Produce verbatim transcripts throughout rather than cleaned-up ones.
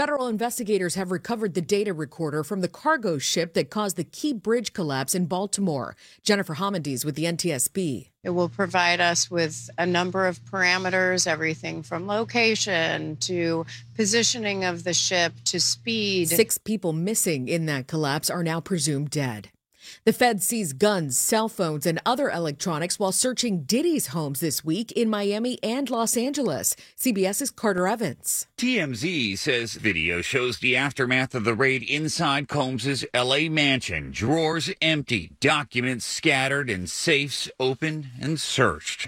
Federal investigators have recovered the data recorder from the cargo ship that caused the Key Bridge collapse in Baltimore. Jennifer Homendes with the N T S B. It will provide us with a number of parameters, everything from location to positioning of the ship to speed. Six people missing in that collapse are now presumed dead. The Fed seized guns, cell phones, and other electronics while searching Diddy's homes this week in Miami and Los Angeles. CBS's Carter Evans. T M Z says video shows the aftermath of the raid inside Combs' L A mansion. Drawers empty, documents scattered, and safes opened and searched.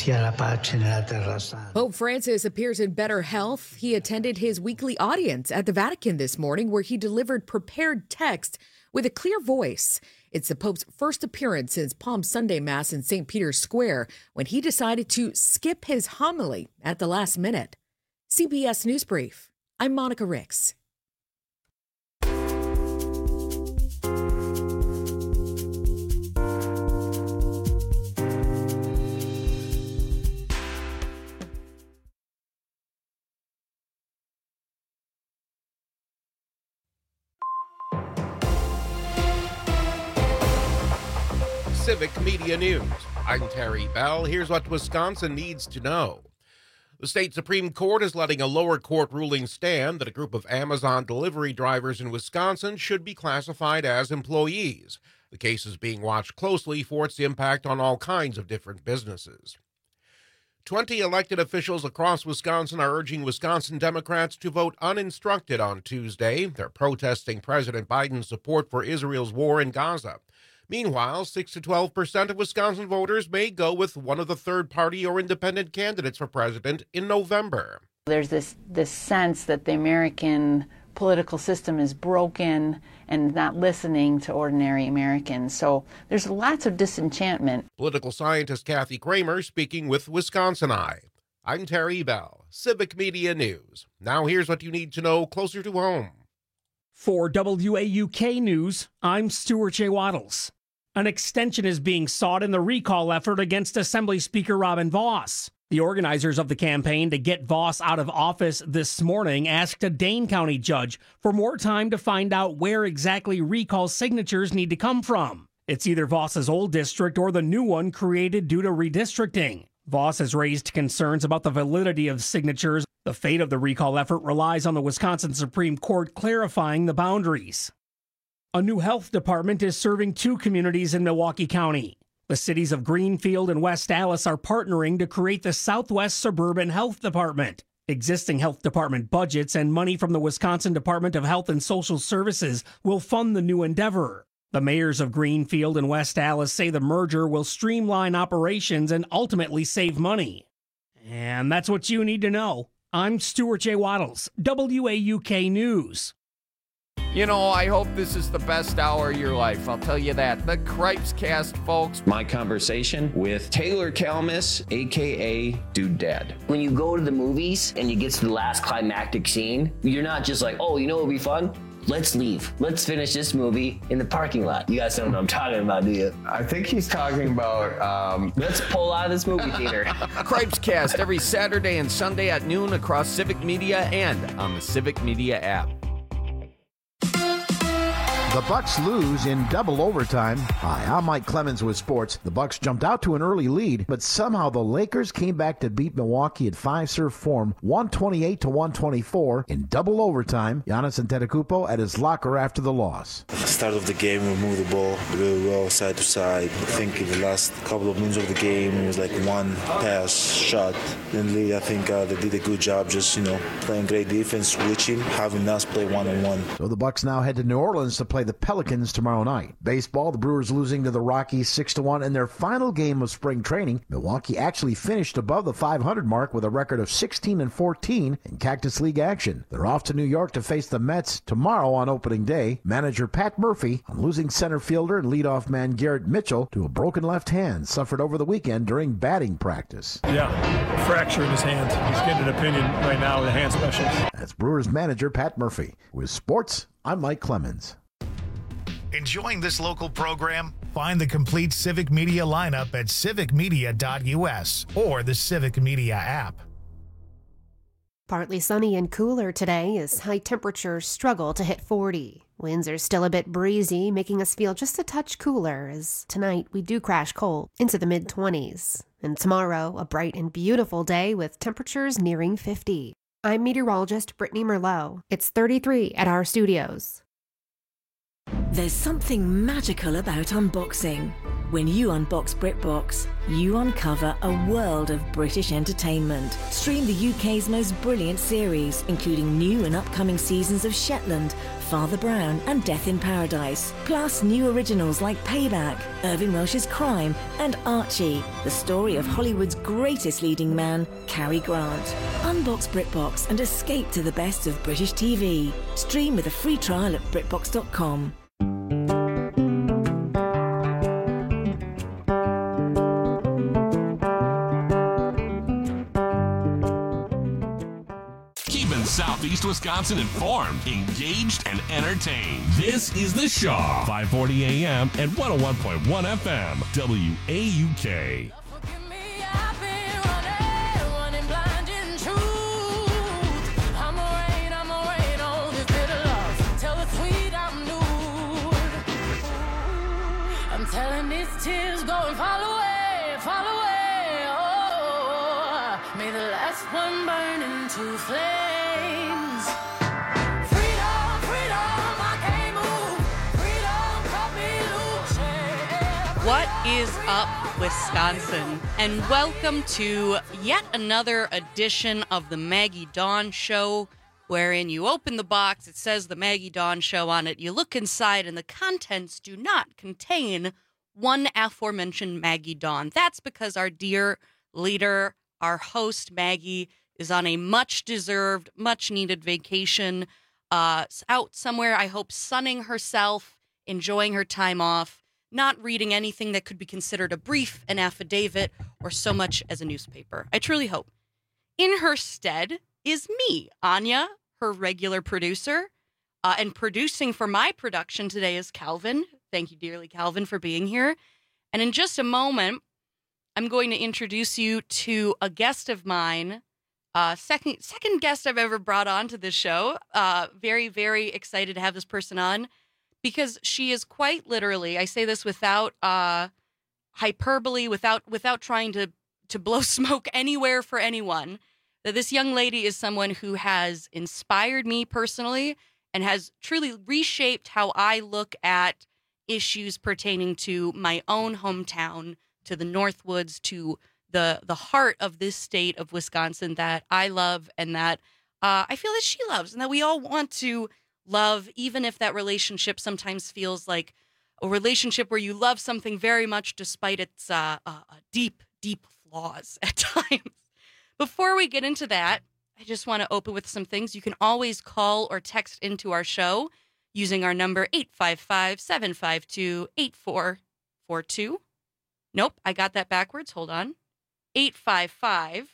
Pope Francis appears in better health. He attended his weekly audience at the Vatican this morning, where he delivered prepared text with a clear voice. It's the Pope's first appearance since Palm Sunday Mass in Saint Peter's Square, when he decided to skip his homily at the last minute. C B S News Brief. I'm Monica Ricks. Civic Media News. I'm Terry Bell. Here's what Wisconsin needs to know. The state Supreme Court is letting a lower court ruling stand that a group of Amazon delivery drivers in Wisconsin should be classified as employees. The case is being watched closely for its impact on all kinds of different businesses. Twenty elected officials across Wisconsin are urging Wisconsin Democrats to vote uninstructed on Tuesday. They're protesting President Biden's support for Israel's war in Gaza. Meanwhile, six to twelve percent of Wisconsin voters may go with one of the third-party or independent candidates for president in November. There's this, this sense that the American political system is broken and not listening to ordinary Americans. So there's lots of disenchantment. Political scientist Kathy Kramer speaking with Wisconsin Eye. I'm Terry Bell, Civic Media News. Now here's what you need to know closer to home. For W A U K News, I'm Stuart J. Waddles. An extension is being sought in the recall effort against Assembly Speaker Robin Vos. The organizers of the campaign to get Vos out of office this morning asked a Dane County judge for more time to find out where exactly recall signatures need to come from. It's either Vos's old district or the new one created due to redistricting. Vos has raised concerns about the validity of signatures. The fate of the recall effort relies on the Wisconsin Supreme Court clarifying the boundaries. A new health department is serving two communities in Milwaukee County. The cities of Greenfield and West Allis are partnering to create the Southwest Suburban Health Department. Existing health department budgets and money from the Wisconsin Department of Health and Social Services will fund the new endeavor. The mayors of Greenfield and West Allis say the merger will streamline operations and ultimately save money. And that's what you need to know. I'm Stuart J. Waddles, W A U K News. You know, I hope this is the best hour of your life. I'll tell you that. The Cripes Cast, folks. My conversation with Taylor Kalmus, a k a. Dude Dad. When you go to the movies and you get to the last climactic scene, you're not just like, oh, you know what would be fun? Let's leave. Let's finish this movie in the parking lot. You guys don't know what I'm talking about, do you? I think he's talking about... Um... Let's pull out of this movie theater. Cripes Cast every Saturday and Sunday at noon across Civic Media and on the Civic Media app. The Bucks lose in double overtime. Hi, I'm Mike Clemens with sports. The Bucks jumped out to an early lead, but somehow the Lakers came back to beat Milwaukee at five-serve form, one twenty-eight to one twenty-four in double overtime. Giannis Antetokounmpo at his locker after the loss. At the start of the game, we moved the ball really well side to side. I think in the last couple of minutes of the game, it was like one pass, shot. And I think uh, they did a good job just, you know, playing great defense, switching, having us play one-on-one. So the Bucks now head to New Orleans to play the Pelicans tomorrow night. Baseball, the Brewers losing to the Rockies six to one in their final game of spring training. Milwaukee actually finished above the five hundred mark with a record of sixteen and fourteen in Cactus League action. They're off to New York to face the Mets tomorrow on opening day. Manager Pat Murphy on losing center fielder and leadoff man Garrett Mitchell to a broken left hand suffered over the weekend during batting practice. Yeah, fracture in his hand. He's getting an opinion right now with a hand specialist. That's Brewers manager Pat Murphy. With sports, I'm Mike Clemens. Enjoying this local program? Find the complete Civic Media lineup at civic media dot u s or the Civic Media app. Partly sunny and cooler today as high temperatures struggle to hit forty. Winds are still a bit breezy, making us feel just a touch cooler as tonight we do crash cold into the mid-twenties. And tomorrow, a bright and beautiful day with temperatures nearing fifty. I'm meteorologist Brittany Merlot. It's thirty-three at our studios. There's something magical about unboxing. When you unbox BritBox, you uncover a world of British entertainment. Stream the U K's most brilliant series, including new and upcoming seasons of Shetland, Father Brown and Death in Paradise. Plus new originals like Payback, Irving Welsh's Crime and Archie, the story of Hollywood's greatest leading man, Cary Grant. Unbox BritBox and escape to the best of British T V. Stream with a free trial at britbox dot com. Southeast Wisconsin informed, engaged, and entertained. This is The Shaw, five forty A M and one oh one point one F M, W A U K. I'm telling these tears go and fall away, fall away. Oh, may the last one burn into flames. What is up, Wisconsin? And welcome to yet another edition of the Maggie Dawn Show, wherein you open the box, it says the Maggie Dawn Show on it, you look inside, and the contents do not contain one aforementioned Maggie Dawn. That's because our dear leader, our host, Maggie, is on a much-deserved, much-needed vacation, uh, out somewhere, I hope, sunning herself, enjoying her time off, not reading anything that could be considered a brief, an affidavit, or so much as a newspaper. I truly hope. In her stead is me, Anya, her regular producer, uh, and producing for my production today is Calvin. Thank you dearly, Calvin, for being here. And in just a moment, I'm going to introduce you to a guest of mine, uh, second second guest I've ever brought on to this show. Uh, very, very excited to have this person on. Because she is quite literally, I say this without uh, hyperbole, without without trying to, to blow smoke anywhere for anyone, that this young lady is someone who has inspired me personally and has truly reshaped how I look at issues pertaining to my own hometown, to the Northwoods, to the, the heart of this state of Wisconsin that I love and that uh, I feel that she loves and that we all want to love, even if that relationship sometimes feels like a relationship where you love something very much despite its uh, uh, deep, deep flaws at times. Before we get into that, I just want to open with some things. You can always call or text into our show using our number eight five five, seven five two, eight four four two. Nope, I got that backwards. Hold on. eight five five.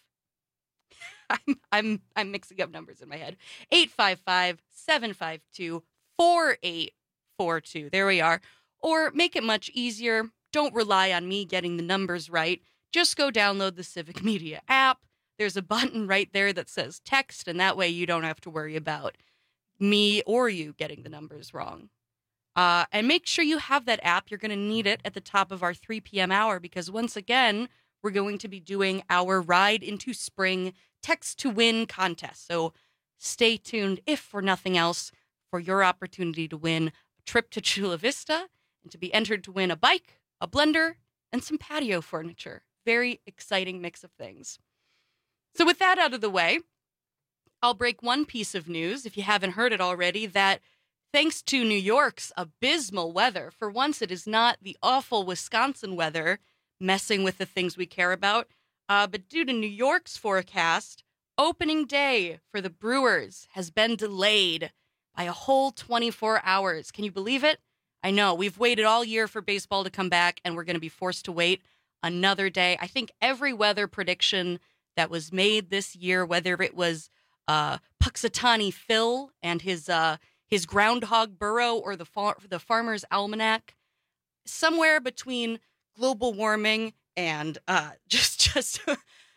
I'm I'm I'm mixing up numbers in my head. eight five five, seven five two, four eight four two. There we are. Or make it much easier. Don't rely on me getting the numbers right. Just go download the Civic Media app. There's a button right there that says text, and that way you don't have to worry about me or you getting the numbers wrong. Uh, and make sure you have that app. You're going to need it at the top of our three p.m. hour because once again, we're going to be doing our Ride into Spring Text to Win contest. So stay tuned, if for nothing else, for your opportunity to win a trip to Chula Vista and to be entered to win a bike, a blender, and some patio furniture. Very exciting mix of things. So with that out of the way, I'll break one piece of news, if you haven't heard it already, that thanks to New York's abysmal weather, for once it is not the awful Wisconsin weather messing with the things we care about, Uh, but due to New York's forecast, opening day for the Brewers has been delayed by a whole twenty-four hours. Can you believe it? I know. We've waited all year for baseball to come back, and we're going to be forced to wait another day. I think every weather prediction that was made this year, whether it was uh, Puxatawny Phil and his uh, his Groundhog Burrow or the far- the Farmer's Almanac, somewhere between global warming and uh, just just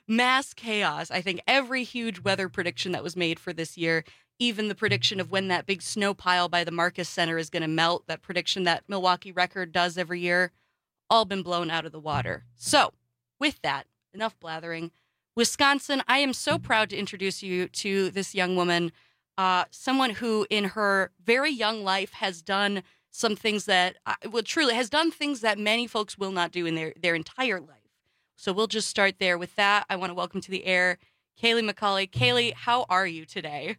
mass chaos. I think every huge weather prediction that was made for this year, even the prediction of when that big snow pile by the Marcus Center is going to melt, that prediction that Milwaukee Record does every year, all been blown out of the water. So with that, enough blathering. Wisconsin, I am so proud to introduce you to this young woman, uh, someone who in her very young life has done some things that, uh, well, truly has done things that many folks will not do in their, their entire life. So we'll just start there. With that, I want to welcome to the air Kaylee McCauley. Kaylee, how are you today?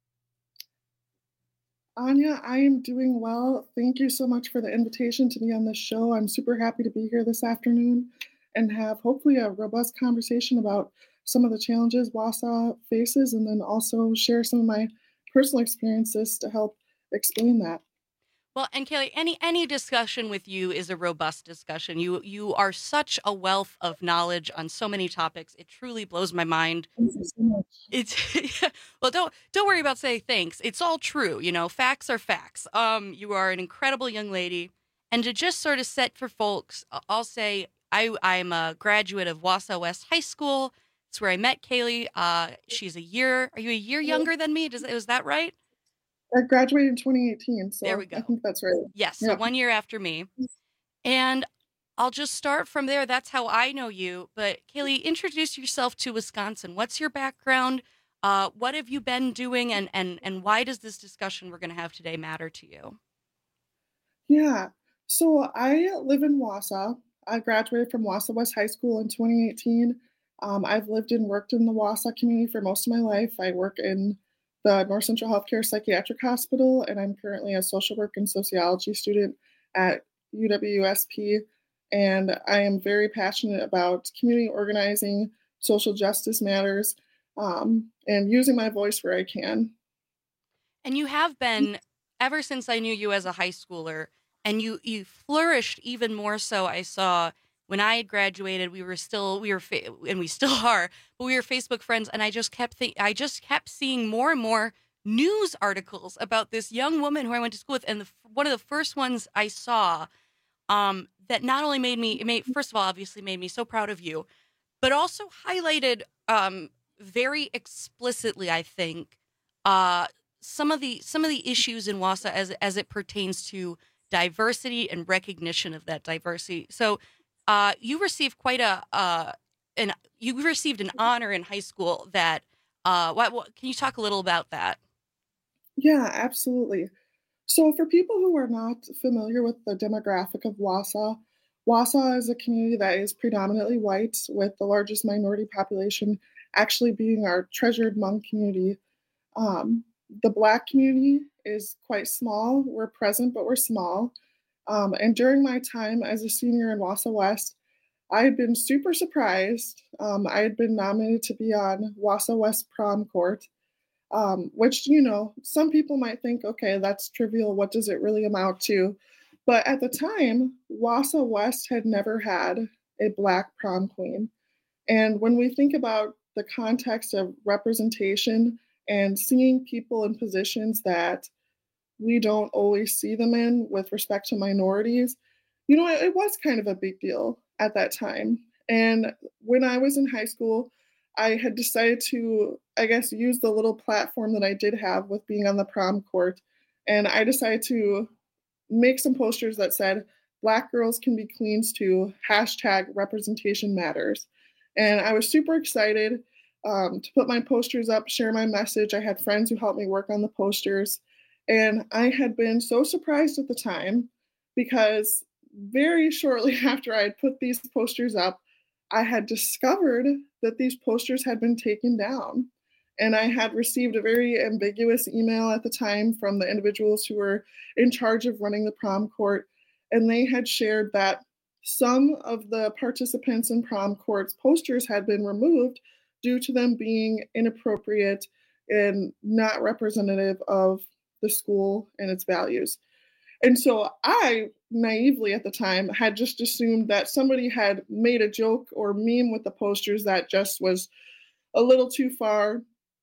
Anya, I am doing well. Thank you so much for the invitation to be on this show. I'm super happy to be here this afternoon and have hopefully a robust conversation about some of the challenges Wausau faces, and then also share some of my personal experiences to help explain that. Well, and Kaylee, any any discussion with you is a robust discussion. You you are such a wealth of knowledge on so many topics. It truly blows my mind. Thank you so much. It's well, don't don't worry about saying thanks. It's all true. You know, facts are facts. Um, you are an incredible young lady, and to just sort of set for folks, I'll say I I'm a graduate of Wausau West High School. It's where I met Kaylee. Uh, she's a year. Are you a year younger than me? Does is that right? I graduated in twenty eighteen, so there we go. I think that's right. Yes, so yeah. one year after me. And I'll just start from there. That's how I know you. But Kaylee, introduce yourself to Wisconsin. What's your background? Uh, what have you been doing? And, and, and why does this discussion we're going to have today matter to you? Yeah, so I live in Wausau. I graduated from Wausau West High School in twenty eighteen. Um, I've lived and worked in the Wausau community for most of my life. I work in the North Central Healthcare Psychiatric Hospital, and I'm currently a social work and sociology student at U W S P. And I am very passionate about community organizing, social justice matters, um, and using my voice where I can. And you have been ever since I knew you as a high schooler, and you you flourished even more so. I saw when I had graduated, we were still, we were, fa- and we still are, but we were Facebook friends. And I just kept think, I just kept seeing more and more news articles about this young woman who I went to school with. And the, one of the first ones I saw um, that not only made me, it made, first of all, obviously made me so proud of you, but also highlighted um, very explicitly, I think, uh, some of the, some of the issues in Wausau as, as it pertains to diversity and recognition of that diversity. So, Uh, you received quite a, uh, an, you received an honor in high school that, uh, what, what, can you talk a little about that? Yeah, absolutely. So for people who are not familiar with the demographic of Wausau, Wausau is a community that is predominantly white, with the largest minority population actually being our Treasured Hmong community. Um, the Black community is quite small. We're present, but we're small. Um, and during my time as a senior in Wausau West, I had been super surprised. Um, I had been nominated to be on Wausau West prom court, um, which, you know, some people might think, okay, that's trivial. What does it really amount to? But at the time, Wausau West had never had a Black prom queen. And when we think about the context of representation and seeing people in positions that we don't always see them in with respect to minorities, you know, it, it was kind of a big deal at that time. And when I was in high school, I had decided to, I guess, use the little platform that I did have with being on the prom court. And I decided to make some posters that said, Black girls can be queens too, hashtag representation matters. And I was super excited um, to put my posters up, share my message. I had friends who helped me work on the posters. And I had been so surprised at the time because very shortly after I had put these posters up, I had discovered that these posters had been taken down. And I had received a very ambiguous email at the time from the individuals who were in charge of running the prom court. And they had shared that some of the participants in prom court's posters had been removed due to them being inappropriate and not representative of the school and its values. And so I naively at the time had just assumed that somebody had made a joke or meme with the posters that just was a little too far.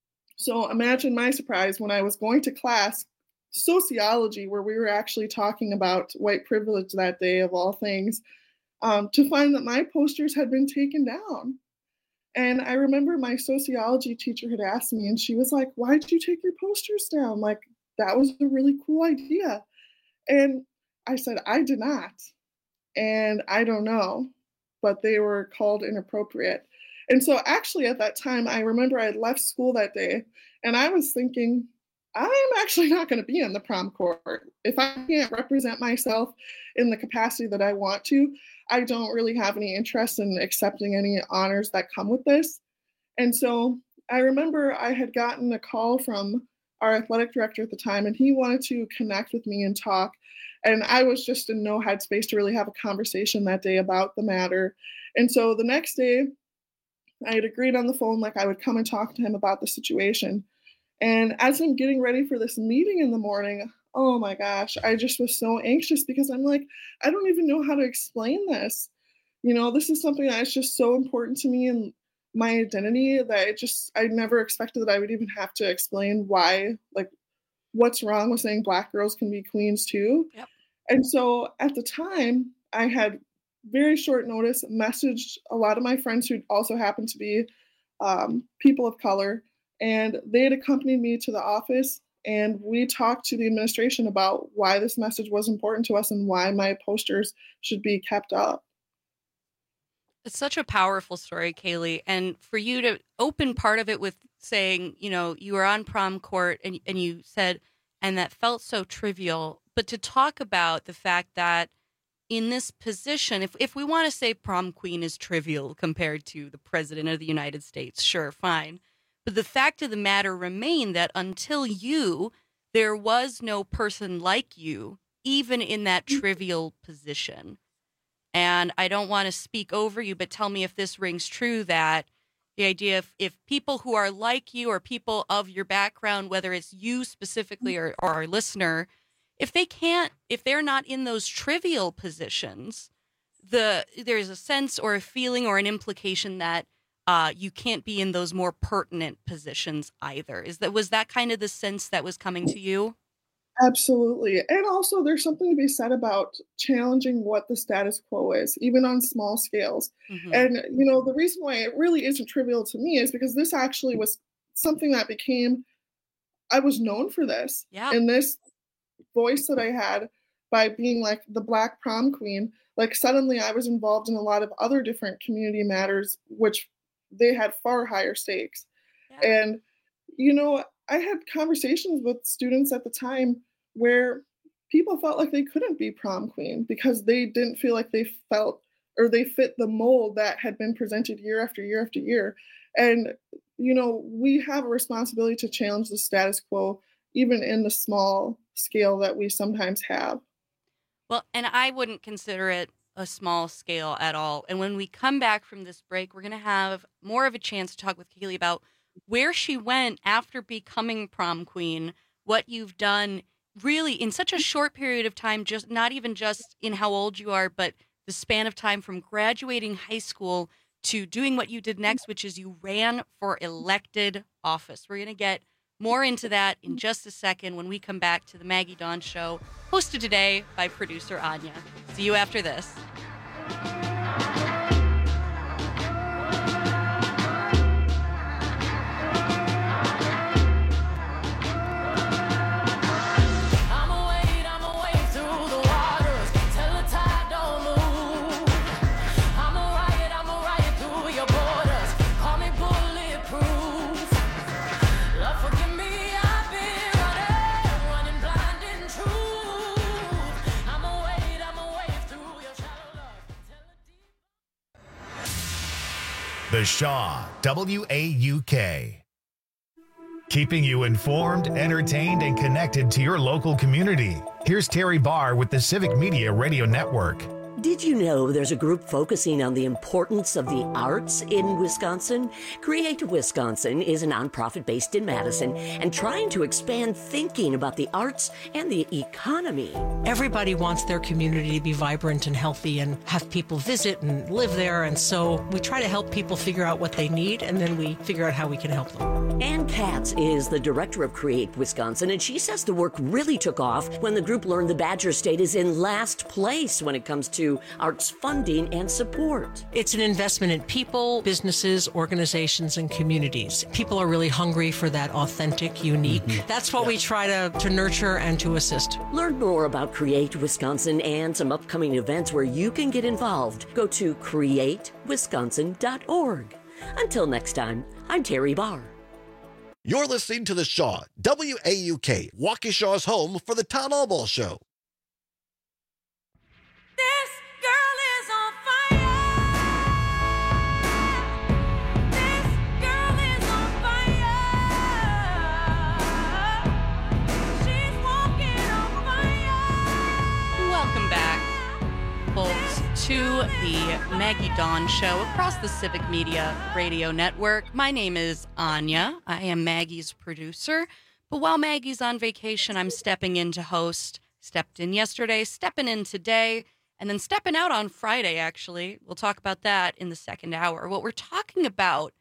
So imagine my surprise when I was going to class, sociology, where we were actually talking about white privilege that day of all things, um, to find that my posters had been taken down. And I remember my sociology teacher had asked me, and she was like, "Why did you take your posters down? Like, that was a really cool idea." And I said, "I did not. And I don't know, but they were called inappropriate." And so actually at that time, I remember I had left school that day, and I was thinking, I'm actually not going to be in the prom court. If I can't represent myself in the capacity that I want to, I don't really have any interest in accepting any honors that come with this. And so I remember I had gotten a call from our athletic director at the time, and he wanted to connect with me and talk. And I was just in no headspace to really have a conversation that day about the matter. And so the next day, I had agreed on the phone like I would come and talk to him about the situation. And as I'm getting ready for this meeting in the morning, oh my gosh, I just was so anxious because I'm like, I don't even know how to explain this. You know, this is something that is just so important to me and my identity that I just, I never expected that I would even have to explain why, like, what's wrong with saying Black girls can be queens too. Yep. And so at the time, I had very short notice messaged a lot of my friends who also happened to be um, people of color, and they had accompanied me to the office, and we talked to the administration about why this message was important to us and why my posters should be kept up. It's such a powerful story, Kaylee. And for you to open part of it with saying, you know, you were on prom court and, and you said, and that felt so trivial, but to talk about the fact that in this position, if, if we want to say prom queen is trivial compared to the president of the United States, sure, fine. But the fact of the matter remained that until you, there was no person like you, even in that trivial position. And I don't want to speak over you, but tell me if this rings true, that the idea of if people who are like you or people of your background, whether it's you specifically or, or our listener, if they can't, if they're not in those trivial positions, the there's a sense or a feeling or an implication that uh, you can't be in those more pertinent positions either. Is that was that kind of the sense that was coming to you? Absolutely. And also there's something to be said about challenging what the status quo is, even on small scales. Mm-hmm. And, you know, the reason why it really isn't trivial to me is because this actually was something that became, I was known for this. Yeah. And this voice that I had by being like the Black prom queen, like suddenly I was involved in a lot of other different community matters, which they had far higher stakes. Yeah. And, you know, I had conversations with students at the time where people felt like they couldn't be prom queen because they didn't feel like they felt or they fit the mold that had been presented year after year after year. And, you know, we have a responsibility to challenge the status quo, even in the small scale that we sometimes have. Well, and I wouldn't consider it a small scale at all. And when we come back from this break, we're going to have more of a chance to talk with Kaylee about where she went after becoming prom queen, what you've done really in such a short period of time, just not even just in how old you are, but the span of time from graduating high school to doing what you did next, which is you ran for elected office. We're going to get more into that in just a second when we come back to the Maggie Dawn Show, hosted today by producer Anya. See you after this. The Shaw, W A U K. Keeping you informed, entertained, and connected to your local community. Here's Terry Barr with the Civic Media Radio Network. Did you know there's a group focusing on the importance of the arts in Wisconsin? Create Wisconsin is a nonprofit based in Madison and trying to expand thinking about the arts and the economy. Everybody wants their community to be vibrant and healthy and have people visit and live there. And so we try to help people figure out what they need, and then we figure out how we can help them. Ann Katz is the director of Create Wisconsin, and she says the work really took off when the group learned the Badger State is in last place when it comes to to arts funding and support. It's an investment in people, businesses, organizations, and communities. People are really hungry for that authentic, unique. Mm-hmm. That's what yeah. we try to, to nurture and to assist. Learn more about Create Wisconsin and some upcoming events where you can get involved. Go to create wisconsin dot org. Until next time, I'm Terry Barr. You're listening to The Shaw, W A U K, Waukesha's home for the Town Hall Ball Show. This girl is on fire. This girl is on fire. She's walking on fire. Welcome back, folks, to the Maggie Dawn Show across the Civic Media Radio Network. My name is Anya. I am Maggie's producer. But while Maggie's on vacation, I'm stepping in to host. Stepped in yesterday, stepping in today, and then stepping out on Friday, actually. We'll talk about that in the second hour. What we're talking about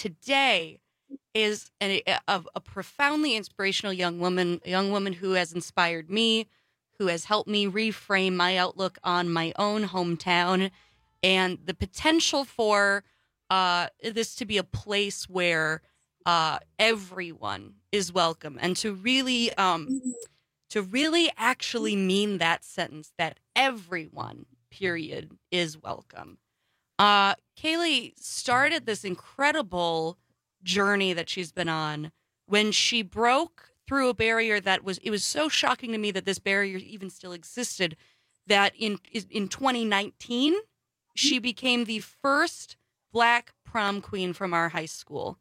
today is a, a, a profoundly inspirational young woman, a young woman who has inspired me, who has helped me reframe my outlook on my own hometown and the potential for uh, this to be a place where uh, everyone is welcome, and to really, um, to really actually mean that sentence, that everyone, period, is welcome. Uh, Kaylee started this incredible journey that she's been on when she broke through a barrier that was, it was so shocking to me that this barrier even still existed, that in in twenty nineteen, she became the first Black prom queen from our high school.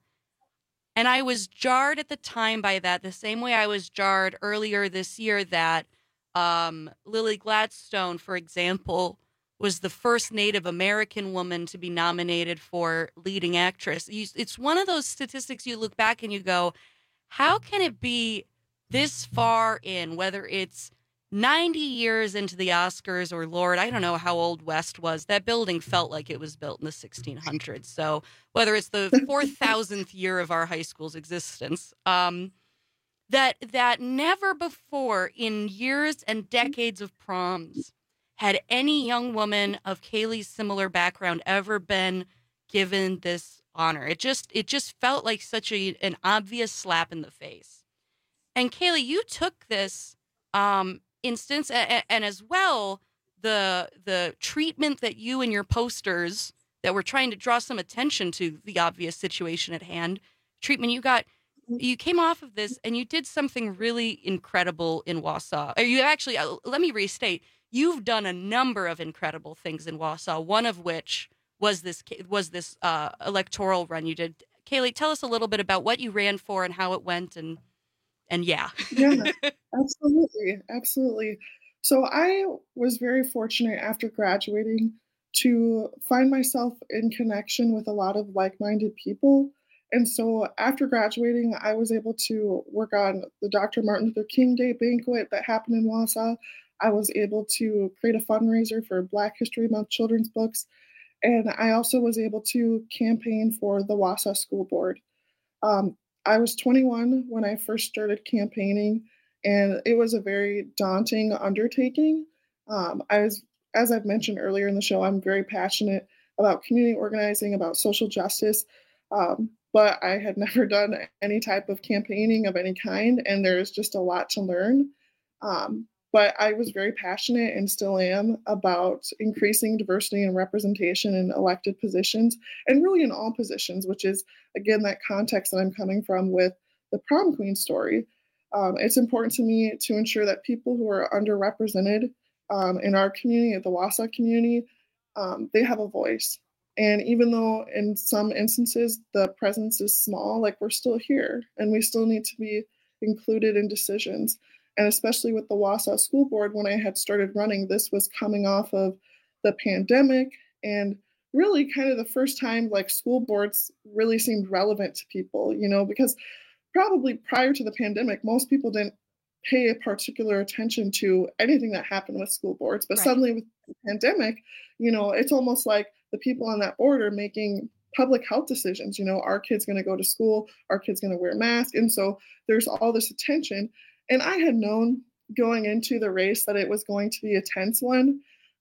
And I was jarred at the time by that, the same way I was jarred earlier this year that um, Lily Gladstone, for example, was the first Native American woman to be nominated for leading actress. It's one of those statistics you look back and you go, how can it be this far in, whether it's ninety years into the Oscars or, Lord, I don't know how old West was. That building felt like it was built in the sixteen hundreds. So whether it's the four thousandth year of our high school's existence, um, that that never before in years and decades of proms had any young woman of Kaylee's similar background ever been given this honor. It just it just felt like such a an obvious slap in the face. And Kaylee, you took this um, instance and, and as well the the treatment that you and your posters that were trying to draw some attention to the obvious situation at hand, treatment you got, you came off of this and you did something really incredible in Wausau. Or you actually, uh, let me restate, you've done a number of incredible things in Wausau, one of which was this was this uh, electoral run you did. Kaylee, tell us a little bit about what you ran for and how it went, and and yeah. Yeah, absolutely, absolutely. So I was very fortunate after graduating to find myself in connection with a lot of like-minded people. And so after graduating, I was able to work on the Doctor Martin Luther King Day banquet that happened in Wausau. I was able to create a fundraiser for Black History Month children's books. And I also was able to campaign for the Wausau School Board. Um, I was twenty-one when I first started campaigning, and it was a very daunting undertaking. Um, I was, as I've mentioned earlier in the show, I'm very passionate about community organizing, about social justice, um, but I had never done any type of campaigning of any kind, and there's just a lot to learn. Um, But I was very passionate and still am about increasing diversity and representation in elected positions, and really in all positions, which is, again, that context that I'm coming from with the prom queen story. Um, it's important to me to ensure that people who are underrepresented um, in our community, at the Wausau community, um, they have a voice. And even though in some instances the presence is small, like we're still here and we still need to be included in decisions. And especially with the Wausau School Board, when I had started running, this was coming off of the pandemic and really kind of the first time like school boards really seemed relevant to people, you know, because probably prior to the pandemic, most people didn't pay a particular attention to anything that happened with school boards. But right. Suddenly with the pandemic, you know, it's almost like the people on that board are making public health decisions. You know, our kid's going to go to school, our kid's going to wear a mask. And so there's all this attention. And I had known going into the race that it was going to be a tense one.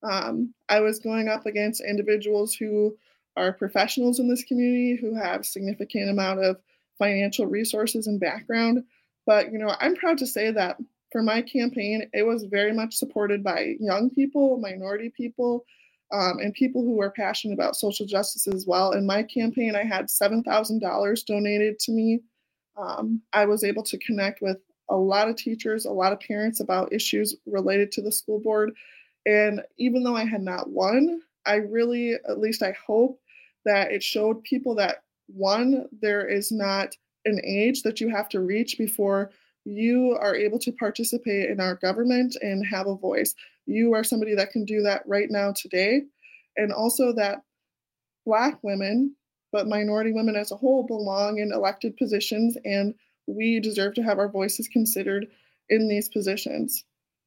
Um, I was going up against individuals who are professionals in this community, who have significant amount of financial resources and background. But, you know, I'm proud to say that for my campaign, it was very much supported by young people, minority people, um, and people who are passionate about social justice as well. In my campaign, I had seven thousand dollars donated to me. Um, I was able to connect with a lot of teachers, a lot of parents about issues related to the school board. And even though I had not won, I really, at least I hope, that it showed people that, one, there is not an age that you have to reach before you are able to participate in our government and have a voice. You are somebody that can do that right now today. And also that Black women, but minority women as a whole, belong in elected positions, and we deserve to have our voices considered in these positions.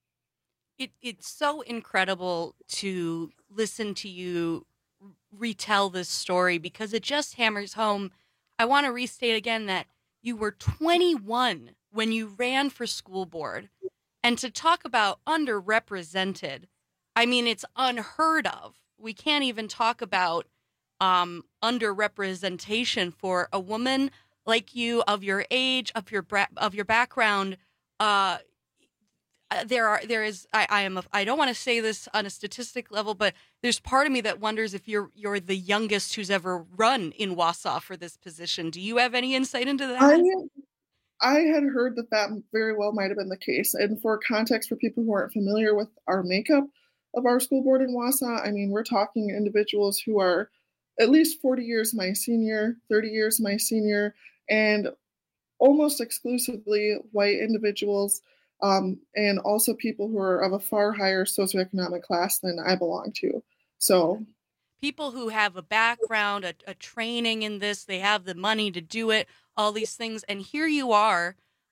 It, it's so incredible to listen to you retell this story, because it just hammers home. I want to restate again that you were twenty-one when you ran for school board, and to talk about underrepresented, I mean, it's unheard of. We can't even talk about um, underrepresentation for a woman like you, of your age, of your bra- of your background. Uh, there are there is I, I am a, I don't want to say this on a statistic level, but there's part of me that wonders if you're you're the youngest who's ever run in Wausau for this position. Do you have any insight into that? I, I had heard that that very well might have been the case. And for context, for people who aren't familiar with our makeup of our school board in Wausau, I mean, we're talking individuals who are at least forty years my senior, thirty years my senior, and almost exclusively white individuals, um, and also people who are of a far higher socioeconomic class than I belong to. So people who have a background, a, a training in this, they have the money to do it, all these things. And here you are.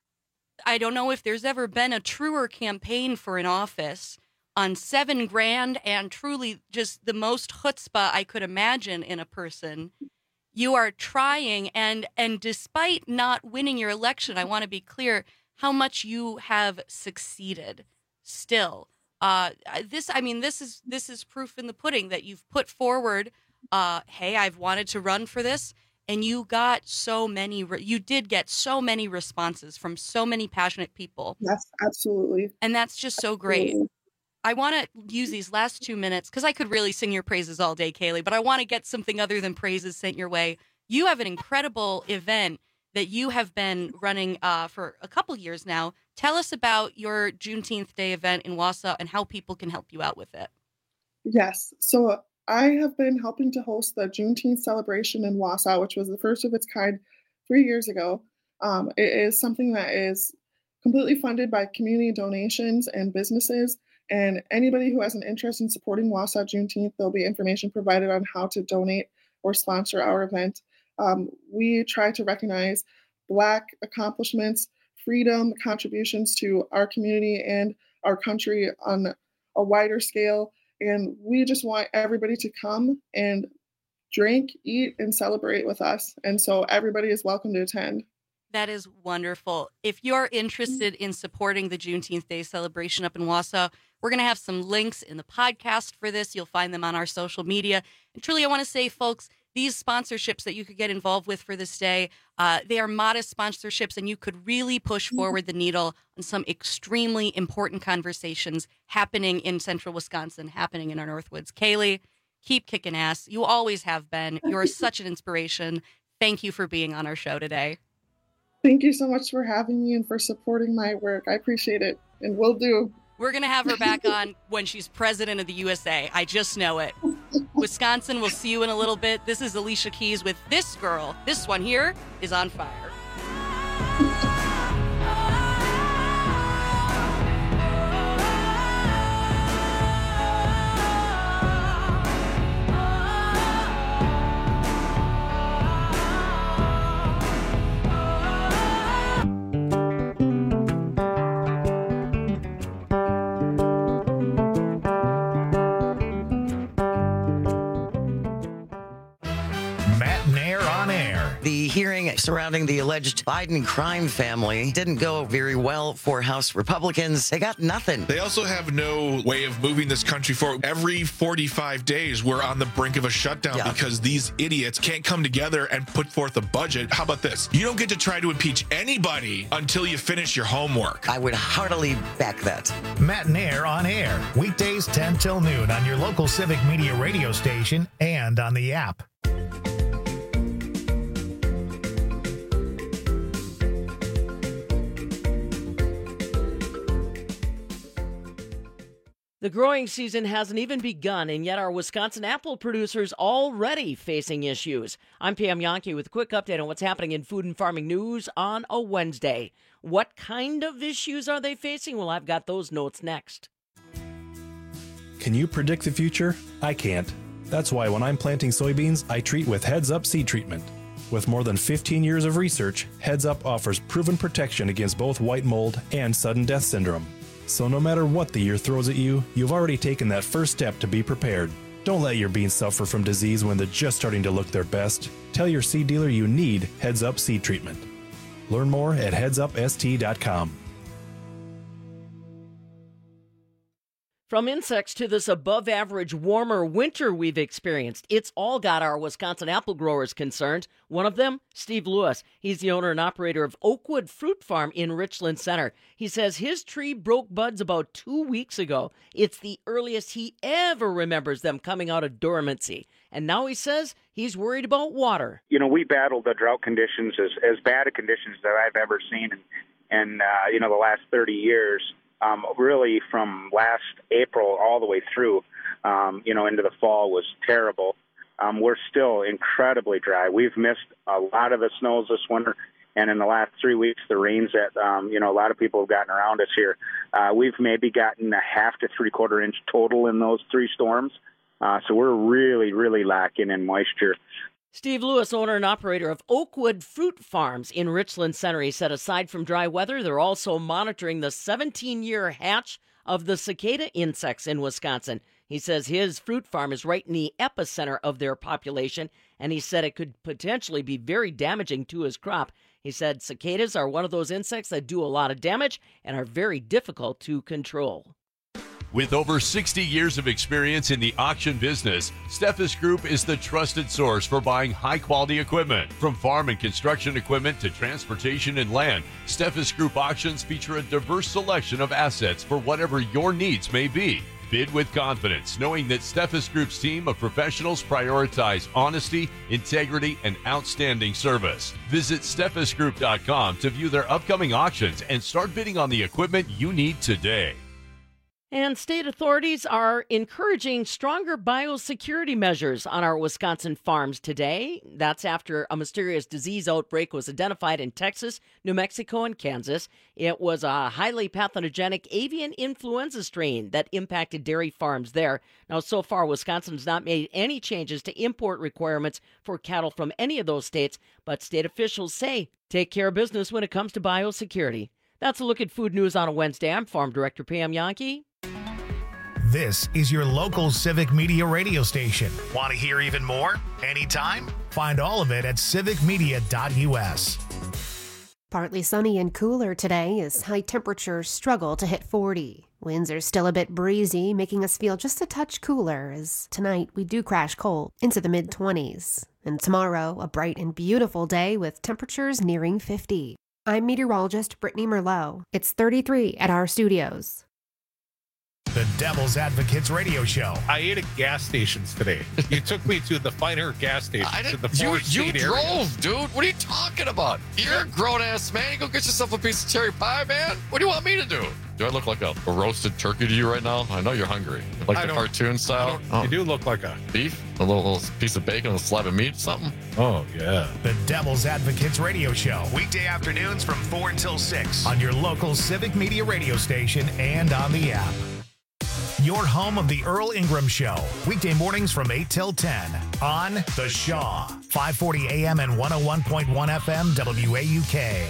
I don't know if there's ever been a truer campaign for an office on seven grand and truly just the most chutzpah I could imagine in a person. You are trying, and and despite not winning your election, I want to be clear how much you have succeeded still. Uh, this, I mean, this is this is proof in the pudding that you've put forward, uh, hey, I've wanted to run for this, and you got so many, re- you did get so many responses from so many passionate people. Yes, absolutely. And that's just so great. Absolutely. I want to use these last two minutes, because I could really sing your praises all day, Kaylee, but I want to get something other than praises sent your way. You have an incredible event that you have been running uh, for a couple years now. Tell us about your Juneteenth Day event in Wausau and how people can help you out with it. Yes. So I have been helping to host the Juneteenth celebration in Wausau, which was the first of its kind three years ago. Um, it is something that is completely funded by community donations and businesses. And anybody who has an interest in supporting Wausau Juneteenth, there'll be information provided on how to donate or sponsor our event. Um, we try to recognize Black accomplishments, freedom, contributions to our community and our country on a wider scale. And we just want everybody to come and drink, eat, and celebrate with us. And so everybody is welcome to attend. That is wonderful. If you're interested in supporting the Juneteenth Day celebration up in Wausau, we're going to have some links in the podcast for this. You'll find them on our social media. And truly, I want to say, folks, these sponsorships that you could get involved with for this day, uh, they are modest sponsorships, and you could really push forward the needle on some extremely important conversations happening in central Wisconsin, happening in our Northwoods. Kaylee, keep kicking ass. You always have been. You're such an inspiration. Thank you for being on our show today. Thank you so much for having me and for supporting my work. I appreciate it, and will do. We're going to have her back on when she's president of the U S A. I just know it. Wisconsin, we'll see you in a little bit. This is Alicia Keys with This Girl. This one here is on fire. Matt Nair on air. The hearing surrounding the alleged Biden crime family didn't go very well for House Republicans. They got nothing. They also have no way of moving this country forward. Every forty-five days, we're on the brink of a shutdown yeah. because these idiots can't come together and put forth a budget. How about this? You don't get to try to impeach anybody until you finish your homework. I would heartily back that. Matt and Air on air, weekdays ten till noon on your local Civic Media radio station and on the app. The growing season hasn't even begun, and yet our Wisconsin apple producers already facing issues. I'm Pam Yankee with a quick update on what's happening in food and farming news on a Wednesday. What kind of issues are they facing? Well, I've got those notes next. Can you predict the future? I can't. That's why when I'm planting soybeans, I treat with Heads Up seed treatment. With more than fifteen years of research, Heads Up offers proven protection against both white mold and sudden death syndrome. So no matter what the year throws at you, you've already taken that first step to be prepared. Don't let your beans suffer from disease when they're just starting to look their best. Tell your seed dealer you need Heads Up seed treatment. Learn more at heads up s t dot com. From insects to this above-average warmer winter we've experienced, it's all got our Wisconsin apple growers concerned. One of them, Steve Lewis. He's the owner and operator of Oakwood Fruit Farm in Richland Center. He says his tree broke buds about two weeks ago. It's the earliest he ever remembers them coming out of dormancy. And now he says he's worried about water. You know, we battled the drought conditions, as, as bad a conditions that I've ever seen in, in uh, you know, the last thirty years. Um, really from last April all the way through, um, you know, into the fall was terrible. Um, we're still incredibly dry. We've missed a lot of the snows this winter, and in the last three weeks, the rains that, um, you know, a lot of people have gotten around us here, uh, we've maybe gotten a half to three-quarter inch total in those three storms. Uh, so we're really, really lacking in moisture. Steve Lewis, owner and operator of Oakwood Fruit Farms in Richland Center, he said aside from dry weather, they're also monitoring the seventeen-year hatch of the cicada insects in Wisconsin. He says his fruit farm is right in the epicenter of their population, and he said it could potentially be very damaging to his crop. He said cicadas are one of those insects that do a lot of damage and are very difficult to control. With over sixty years of experience in the auction business, Steffes Group is the trusted source for buying high-quality equipment. From farm and construction equipment to transportation and land, Steffes Group auctions feature a diverse selection of assets for whatever your needs may be. Bid with confidence, knowing that Steffes Group's team of professionals prioritize honesty, integrity, and outstanding service. Visit steffes group dot com to view their upcoming auctions and start bidding on the equipment you need today. And state authorities are encouraging stronger biosecurity measures on our Wisconsin farms today. That's after a mysterious disease outbreak was identified in Texas, New Mexico, and Kansas. It was a highly pathogenic avian influenza strain that impacted dairy farms there. Now, so far, Wisconsin has not made any changes to import requirements for cattle from any of those states, but state officials say take care of business when it comes to biosecurity. That's a look at food news on a Wednesday. I'm Farm Director Pam Yankee. This is your local Civic Media radio station. Want to hear even more? Anytime? Find all of it at civic media dot u s. Partly sunny and cooler today as high temperatures struggle to hit forty. Winds are still a bit breezy, making us feel just a touch cooler as tonight we do crash cold into the mid-twenties. And tomorrow, a bright and beautiful day with temperatures nearing fifty. I'm meteorologist Brittany Merlot. It's thirty-three at our studios. The Devil's Advocates radio show. I ate at gas stations today. You took me to the finer gas station. I to didn't, the you Forest you State drove, area. dude. What are you talking about? You're a grown-ass man. You go get yourself a piece of cherry pie, man. What do you want me to do? Do I look like a, a roasted turkey to you right now? I know you're hungry. Like I the don't- cartoon style? I don't- You do look like a... Beef? A little, little piece of bacon, a slab of meat, something? Oh, yeah. The Devil's Advocates radio show. Weekday afternoons from four until six on your local Civic Media radio station and on the app. Your home of the Earl Ingram Show. Weekday mornings from eight till ten on The Shaw. five forty A M and one oh one point one F M W A U K.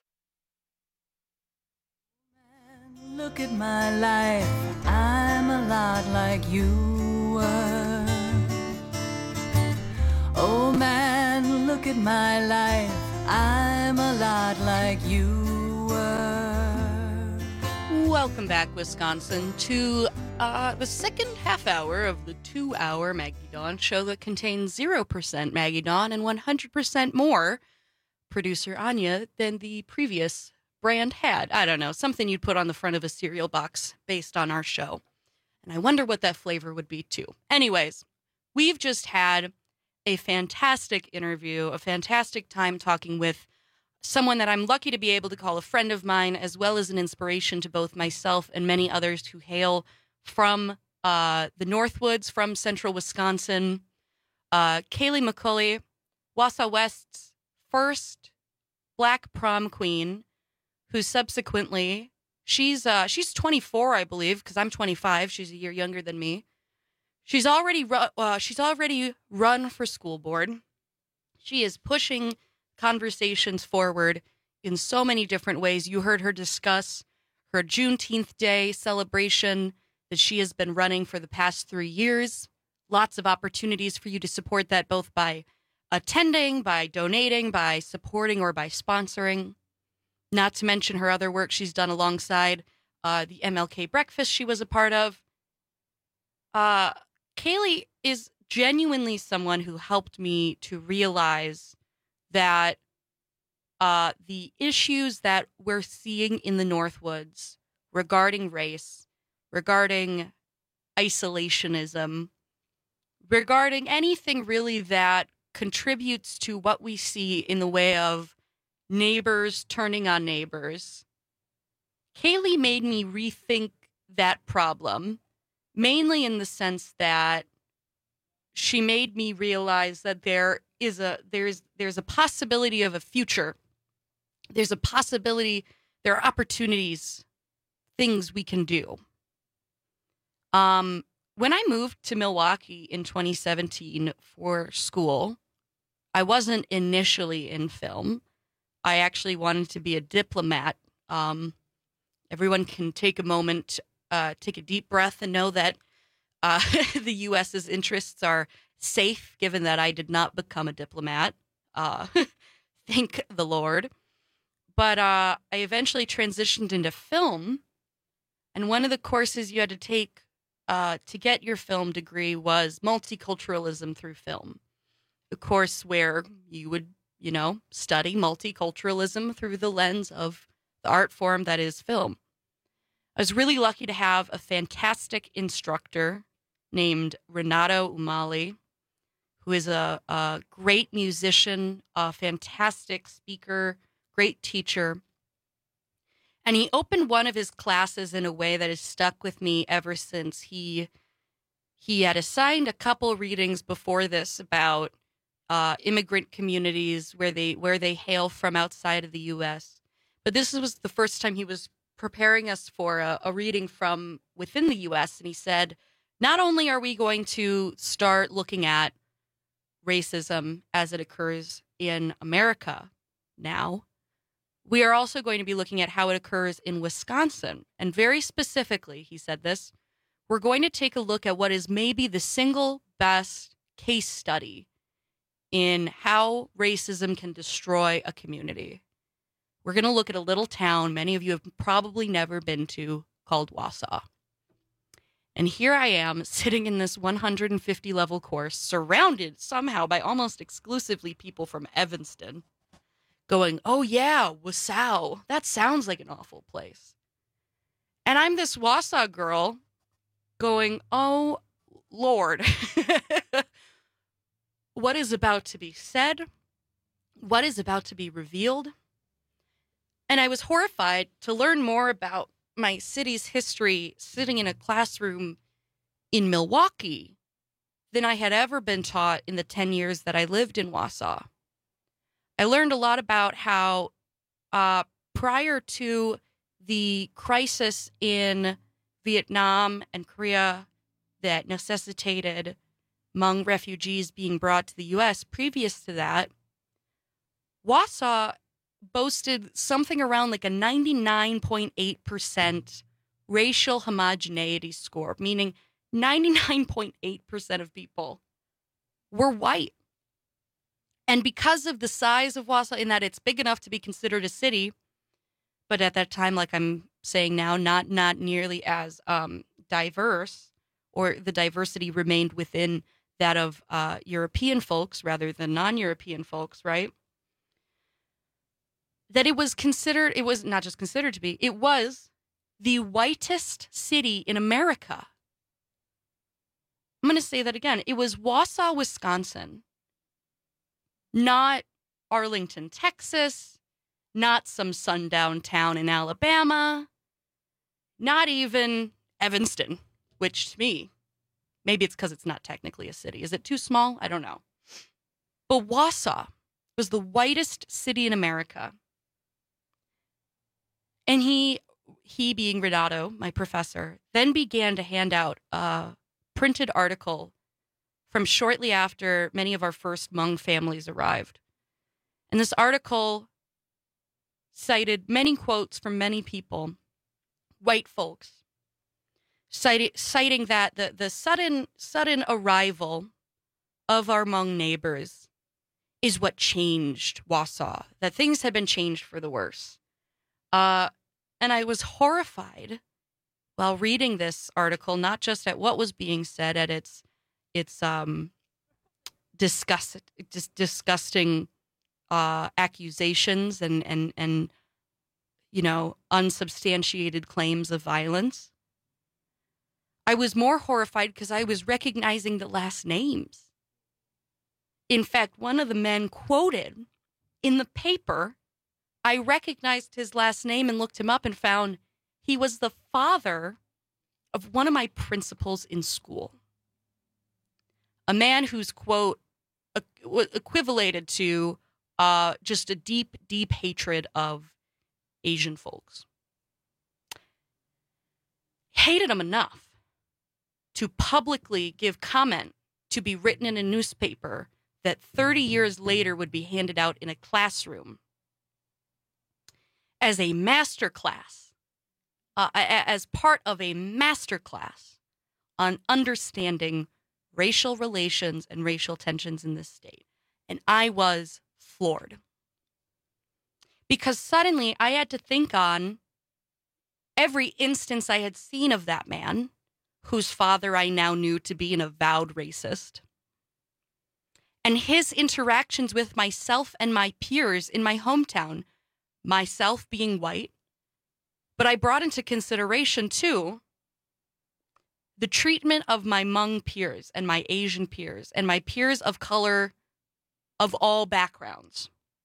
Look at my life, I'm a lot like you were. Oh man, look at my life, I'm a lot like you were. Welcome back, Wisconsin, to uh, the second half hour of the two-hour Maggie Dawn show that contains zero percent Maggie Dawn and one hundred percent more producer Anya than the previous brand had. I don't know, something you'd put on the front of a cereal box based on our show. And I wonder what that flavor would be, too. Anyways, we've just had a fantastic interview, a fantastic time talking with someone that I'm lucky to be able to call a friend of mine, as well as an inspiration to both myself and many others who hail from uh, the Northwoods, from central Wisconsin. Uh, Kaylee McCulley, Wausau West's first Black prom queen, who subsequently, she's uh, she's twenty-four, I believe, because I'm twenty-five. She's a year younger than me. She's already ru- uh, she's already run for school board. She is pushing conversations forward in so many different ways. You heard her discuss her Juneteenth Day celebration that she has been running for the past three years. Lots of opportunities for you to support that, both by attending, by donating, by supporting, or by sponsoring. Not to mention her other work she's done alongside uh, the M L K breakfast she was a part of. Uh, Kaylee is genuinely someone who helped me to realize that uh, the issues that we're seeing in the Northwoods regarding race, regarding isolationism, regarding anything really that contributes to what we see in the way of neighbors turning on neighbors. Kaylee made me rethink that problem, mainly in the sense that she made me realize that there is a there's there's a possibility of a future. There's a possibility, there are opportunities, things we can do. Um, when I moved to Milwaukee in twenty seventeen for school, I wasn't initially in film. I actually wanted to be a diplomat. Um, everyone can take a moment, uh, take a deep breath, and know that uh, the U S's interests are safe, given that I did not become a diplomat. Uh, thank the Lord. But uh, I eventually transitioned into film, and one of the courses you had to take uh, to get your film degree was multiculturalism through film, a course where you would, you know, study multiculturalism through the lens of the art form that is film. I was really lucky to have a fantastic instructor named Renato Umali, who is a, a great musician, a fantastic speaker, great teacher. And he opened one of his classes in a way that has stuck with me ever since. He he had assigned a couple readings before this about uh, immigrant communities where they where they hail from outside of the U S. But this was the first time he was preparing us for a, a reading from within the U S. And he said, not only are we going to start looking at racism as it occurs in America now, we are also going to be looking at how it occurs in Wisconsin. And very specifically, he said this, we're going to take a look at what is maybe the single best case study in how racism can destroy a community. We're going to look at a little town many of you have probably never been to called Wausau. And here I am sitting in this one hundred fifty level course, surrounded somehow by almost exclusively people from Evanston, going, oh yeah, Wausau, that sounds like an awful place. And I'm this Wausau girl going, oh Lord, what is about to be said? What is about to be revealed? And I was horrified to learn more about my city's history sitting in a classroom in Milwaukee than I had ever been taught in the ten years that I lived in Wausau. I learned a lot about how uh, prior to the crisis in Vietnam and Korea that necessitated Hmong refugees being brought to the U S, previous to that, Wausau boasted something around like a ninety-nine point eight percent racial homogeneity score, meaning ninety-nine point eight percent of people were white. And because of the size of Wausau, in that it's big enough to be considered a city, but at that time, like I'm saying now, not not nearly as um, diverse, or the diversity remained within that of uh, European folks rather than non-European folks, right? That it was considered, it was not just considered to be, it was the whitest city in America. I'm going to say that again. It was Wausau, Wisconsin, not Arlington, Texas, not some sundown town in Alabama, not even Evanston, which to me, maybe it's because it's not technically a city. Is it too small? I don't know. But Wausau was the whitest city in America. And he, he being Renato, my professor, then began to hand out a printed article from shortly after many of our first Hmong families arrived. And this article cited many quotes from many people, white folks, citing, citing that the, the sudden sudden arrival of our Hmong neighbors is what changed Wausau, that things had been changed for the worse. Uh, and I was horrified while reading this article, not just at what was being said, at its its um, disgust, dis- disgusting uh, accusations and, and, and, you know, unsubstantiated claims of violence. I was more horrified because I was recognizing the last names. In fact, one of the men quoted in the paper, I recognized his last name and looked him up and found he was the father of one of my principals in school. A man whose quote equivalated to uh, just a deep, deep hatred of Asian folks. Hated him enough to publicly give comment to be written in a newspaper that thirty years later would be handed out in a classroom as a master class, uh, as part of a master class on understanding racial relations and racial tensions in this state. And I was floored. Because suddenly I had to think on every instance I had seen of that man, whose father I now knew to be an avowed racist, and his interactions with myself and my peers in my hometown, myself being white, but I brought into consideration, too, the treatment of my Hmong peers and my Asian peers and my peers of color of all backgrounds.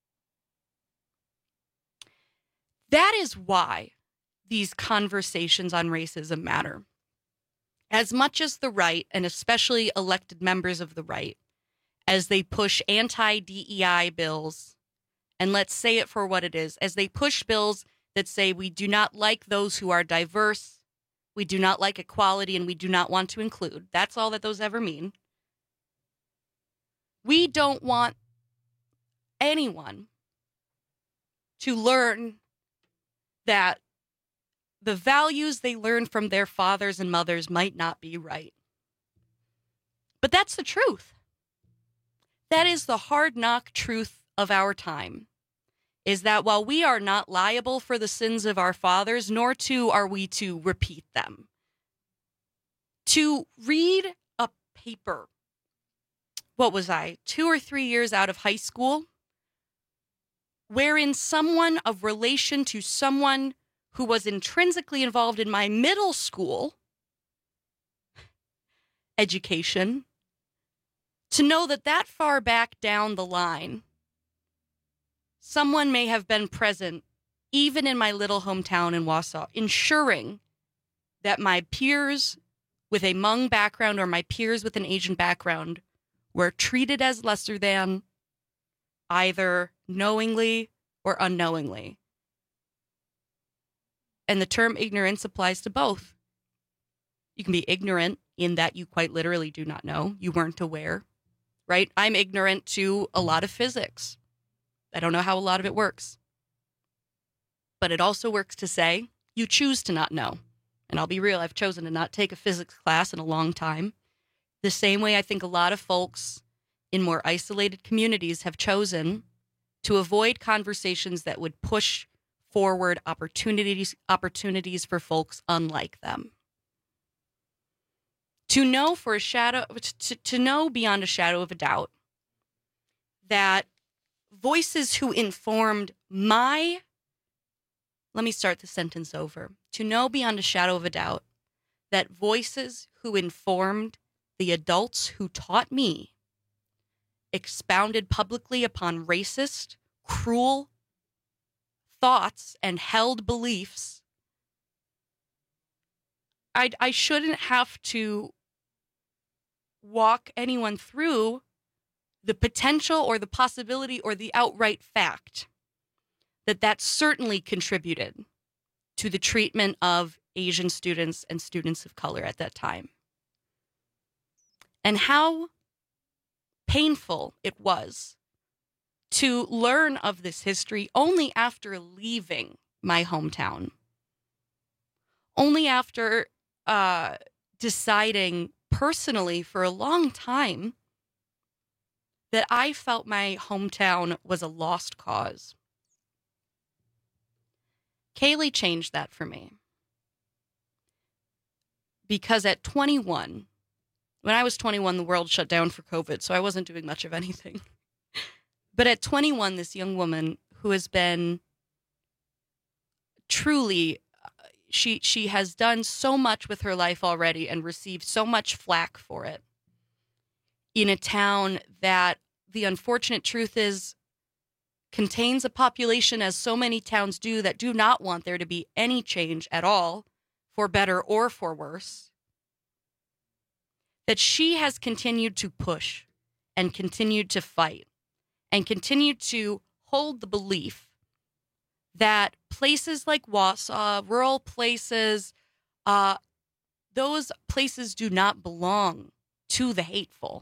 That is why these conversations on racism matter. As much as the right, and especially elected members of the right, as they push anti-D E I bills, and let's say it for what it is, as they push bills that say we do not like those who are diverse, we do not like equality, and we do not want to include. That's all that those ever mean. We don't want anyone to learn that the values they learn from their fathers and mothers might not be right. But that's the truth. That is the hard knock truth of our time, is that while we are not liable for the sins of our fathers, nor too are we to repeat them. To read a paper, what was I, two or three years out of high school, wherein someone of relation to someone who was intrinsically involved in my middle school education, to know that that far back down the line, someone may have been present, even in my little hometown in Wausau, ensuring that my peers with a Hmong background or my peers with an Asian background were treated as lesser than, either knowingly or unknowingly. And the term ignorance applies to both. You can be ignorant in that you quite literally do not know. You weren't aware, right? I'm ignorant to a lot of physics. I don't know how a lot of it works. But it also works to say you choose to not know. And I'll be real, I've chosen to not take a physics class in a long time. The same way I think a lot of folks in more isolated communities have chosen to avoid conversations that would push forward opportunities opportunities for folks unlike them. To know for a shadow to, to know beyond a shadow of a doubt that voices who informed my let me start the sentence over. To know beyond a shadow of a doubt that voices who informed the adults who taught me expounded publicly upon racist, cruel thoughts and held beliefs, I, I shouldn't have to walk anyone through the potential or the possibility or the outright fact that that certainly contributed to the treatment of Asian students and students of color at that time. And how painful it was to learn of this history only after leaving my hometown. Only after uh, deciding personally for a long time that I felt my hometown was a lost cause. Kaylee changed that for me. Because at twenty-one, when I was twenty-one, the world shut down for COVID, so I wasn't doing much of anything. But at twenty-one, this young woman who has been truly, she she has done so much with her life already and received so much flack for it in a town that the unfortunate truth is contains a population, as so many towns do, that do not want there to be any change at all, for better or for worse, that she has continued to push and continued to fight and continued to hold the belief that places like Wausau, rural places, uh, those places do not belong to the hateful.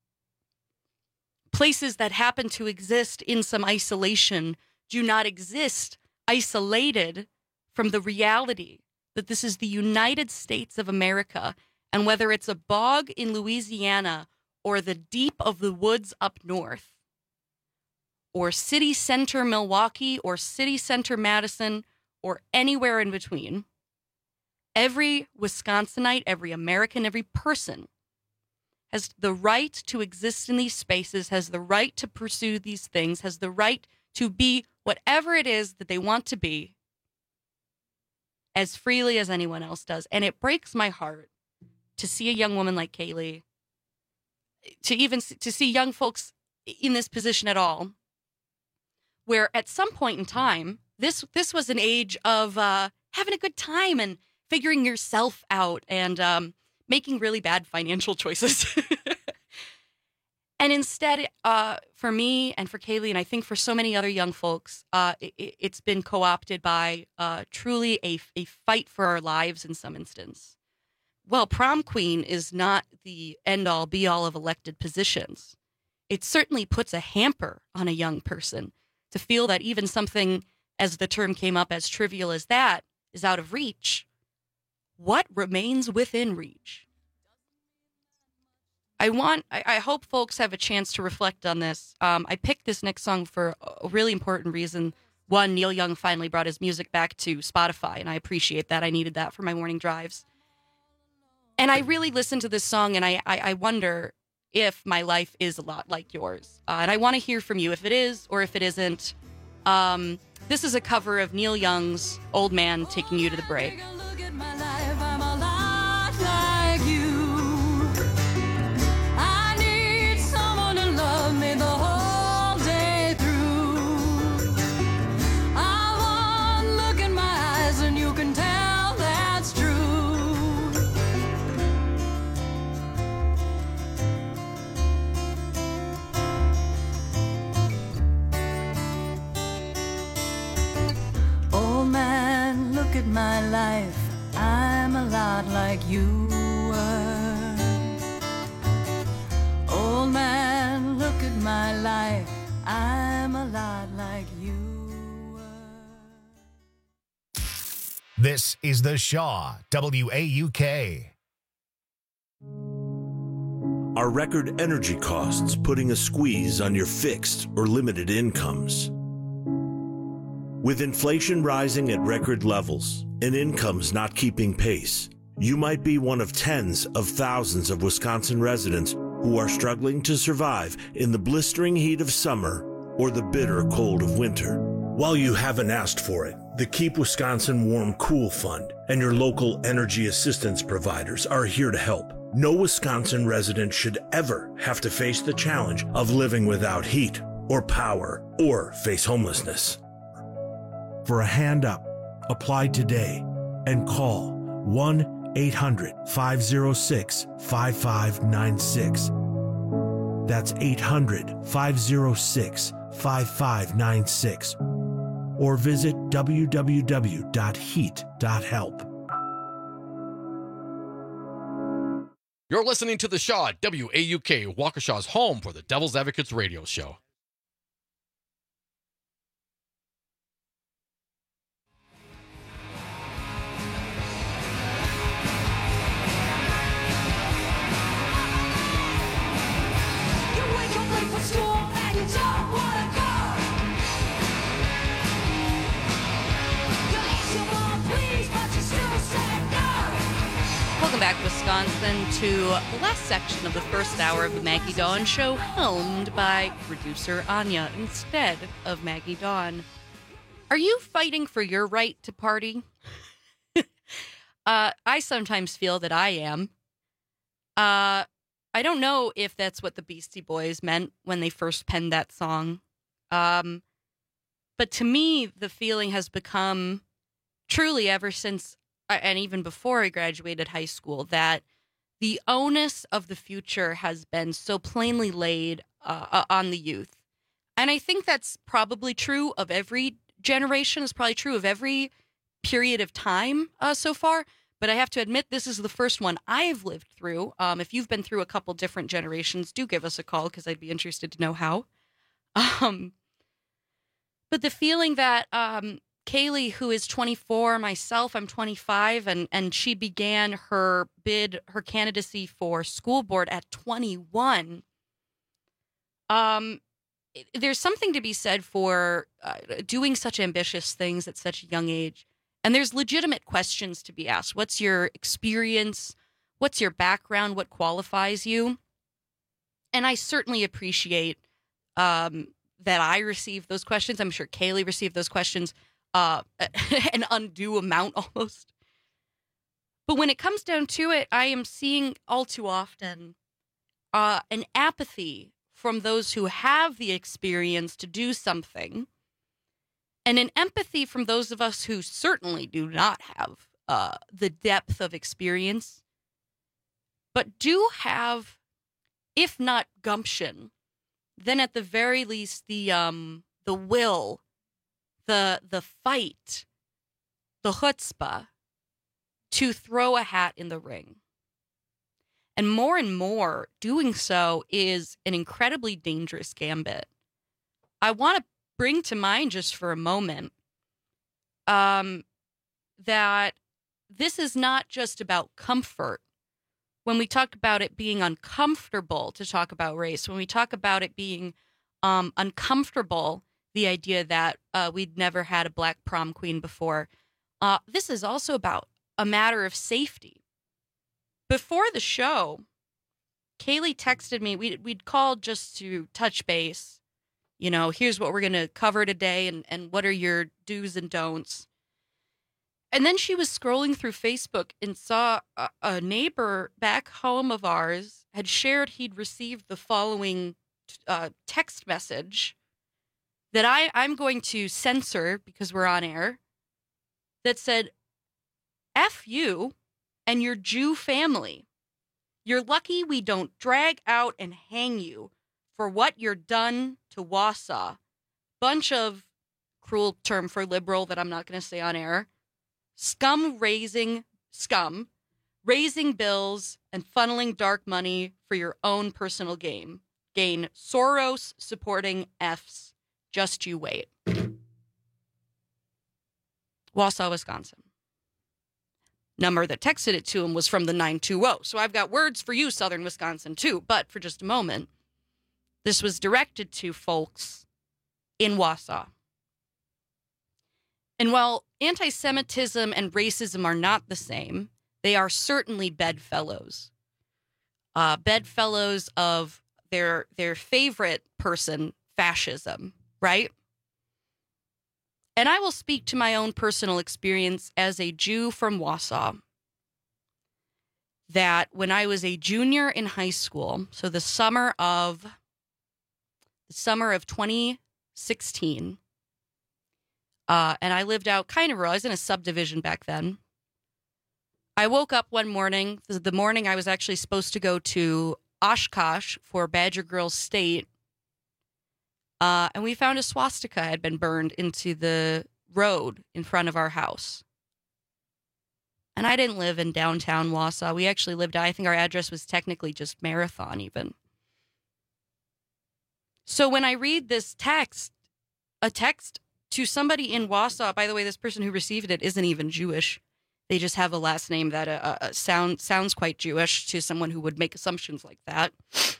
Places that happen to exist in some isolation do not exist isolated from the reality that this is the United States of America, and whether it's a bog in Louisiana or the deep of the woods up north, or city center Milwaukee or city center Madison, or anywhere in between, every Wisconsinite, every American, every person has the right to exist in these spaces, has the right to pursue these things, has the right to be whatever it is that they want to be as freely as anyone else does. And it breaks my heart to see a young woman like Kaylee, to even to see young folks in this position at all, where at some point in time, this this was an age of uh, having a good time and figuring yourself out and um, making really bad financial choices. And instead, uh, for me and for Kaylee, and I think for so many other young folks, uh, it, it's been co-opted by uh, truly a, a fight for our lives in some instance. Well, prom queen is not the end-all, be-all of elected positions. It certainly puts a hamper on a young person to feel that even something, as the term came up, as trivial as that, is out of reach. What remains within reach? I want, I, I hope folks have a chance to reflect on this. Um, I picked this next song for a really important reason. One, Neil Young finally brought his music back to Spotify, and I appreciate that. I needed that for my morning drives. And I really listened to this song, and I, I, I wonder if my life is a lot like yours. Uh, and I want to hear from you if it is or if it isn't. Um, this is a cover of Neil Young's Old Man Taking You to the Break. Look at my life, I'm a lot like you were. Old man, look at my life, I'm a lot like you were. This is The Shaw, W A U K. Are record energy costs putting a squeeze on your fixed or limited incomes? With inflation rising at record levels and incomes not keeping pace, you might be one of tens of thousands of Wisconsin residents who are struggling to survive in the blistering heat of summer or the bitter cold of winter. While you haven't asked for it, the Keep Wisconsin Warm Cool Fund and your local energy assistance providers are here to help. No Wisconsin resident should ever have to face the challenge of living without heat or power or face homelessness. For a hand up, apply today and call one eight hundred, five oh six, five five nine six. That's eight hundred, five oh six, five five nine six. Or visit w w w dot heat dot help. You're listening to The Shaw at W A U K, Waukesha's home for the Devil's Advocates radio show. Welcome back, Wisconsin, to the last section of the first hour of the Maggie Dawn Show, helmed by producer Anya instead of Maggie Dawn. Are you fighting for your right to party? uh, I sometimes feel that I am. Uh, I don't know if that's what the Beastie Boys meant when they first penned that song. Um, but to me, the feeling has become truly ever since, and even before I graduated high school, that the onus of the future has been so plainly laid uh, on the youth. And I think that's probably true of every generation. It's probably true of every period of time uh, so far. But I have to admit, this is the first one I've lived through. Um, if you've been through a couple different generations, do give us a call because I'd be interested to know how. Um, but the feeling that um, Kaylee, who is twenty-four, myself, I'm twenty-five, and, and she began her bid, her candidacy for school board at twenty-one. Um, there's something to be said for uh, doing such ambitious things at such a young age. And there's legitimate questions to be asked. What's your experience? What's your background? What qualifies you? And I certainly appreciate um, that I received those questions. I'm sure Kaylee received those questions. Uh, an undue amount almost. But when it comes down to it, I am seeing all too often uh, an apathy from those who have the experience to do something, and an empathy from those of us who certainly do not have uh, the depth of experience, but do have, if not gumption, then at the very least the um, the will, the the fight, the chutzpah to throw a hat in the ring. And more and more, doing so is an incredibly dangerous gambit. I want to bring to mind just for a moment um, that this is not just about comfort. When we talk about it being uncomfortable to talk about race, when we talk about it being um, uncomfortable, the idea that uh, we'd never had a black prom queen before. Uh, this is also about a matter of safety. Before the show, Kaylee texted me. We'd, we'd called just to touch base. You know, here's what we're going to cover today and, and what are your do's and don'ts. And then she was scrolling through Facebook and saw a, a neighbor back home of ours had shared he'd received the following uh, text message that I, I'm going to censor because we're on air, that said, F you and your Jew family. You're lucky we don't drag out and hang you for what you're done to Wausau. Bunch of, cruel term for liberal that I'm not going to say on air, scum raising, scum, raising bills and funneling dark money for your own personal gain. Gain Soros supporting Fs. Just you wait. Wausau, Wisconsin. number that texted it to him was from the nine two zero. So I've got words for you, Southern Wisconsin, too. But for just a moment, this was directed to folks in Wausau. And while anti-Semitism and racism are not the same, they are certainly bedfellows. Uh, bedfellows of their their favorite person, fascism, right? And I will speak to my own personal experience as a Jew from Wausau. That when I was a junior in high school, so the summer of the summer of twenty sixteen, uh, and I lived out kind of rural. I was in a subdivision back then. I woke up one morning, the morning I was actually supposed to go to Oshkosh for Badger Girls State, uh, and we found a swastika had been burned into the road in front of our house. And I didn't live in downtown Wausau. We actually lived, I think our address was technically just Marathon even. So when I read this text, a text to somebody in Wausau, by the way, this person who received it isn't even Jewish. They just have a last name that uh, uh, sound, sounds quite Jewish to someone who would make assumptions like that.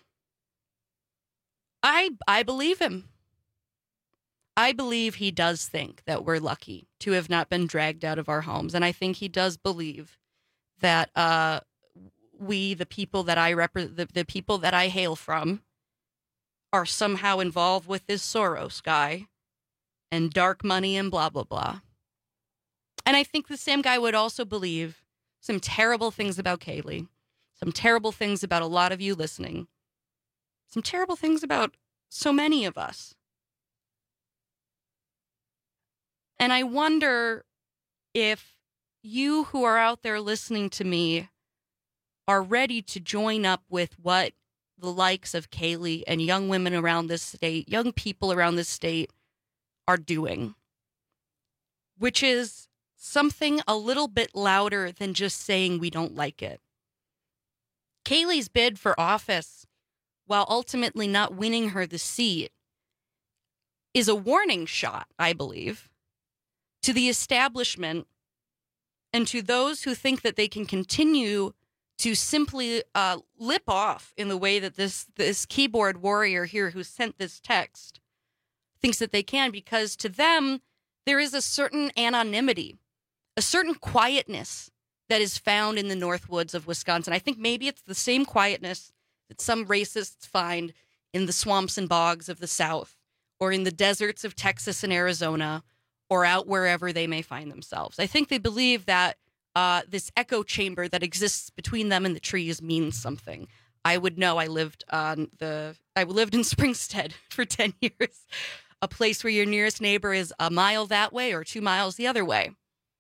I I believe him. I believe he does think that we're lucky to have not been dragged out of our homes. And I think he does believe that uh, we, the people that I rep- the, the people that I hail from, are somehow involved with this Soros guy and dark money and blah, blah, blah. And I think the same guy would also believe some terrible things about Kaylee, some terrible things about a lot of you listening, some terrible things about so many of us. And I wonder if you who are out there listening to me are ready to join up with what the likes of Kaylee and young women around this state, young people around this state are doing, which is something a little bit louder than just saying we don't like it. Kaylee's bid for office, while ultimately not winning her the seat, is a warning shot, I believe, to the establishment and to those who think that they can continue to simply uh, lip off in the way that this, this keyboard warrior here who sent this text thinks that they can, because to them, there is a certain anonymity, a certain quietness that is found in the North Woods of Wisconsin. I think maybe it's the same quietness that some racists find in the swamps and bogs of the South, or in the deserts of Texas and Arizona, or out wherever they may find themselves. I think they believe that uh, this echo chamber that exists between them and the trees means something. I would know. I lived on the. I lived in Springstead for ten years, a place where your nearest neighbor is a mile that way or two miles the other way.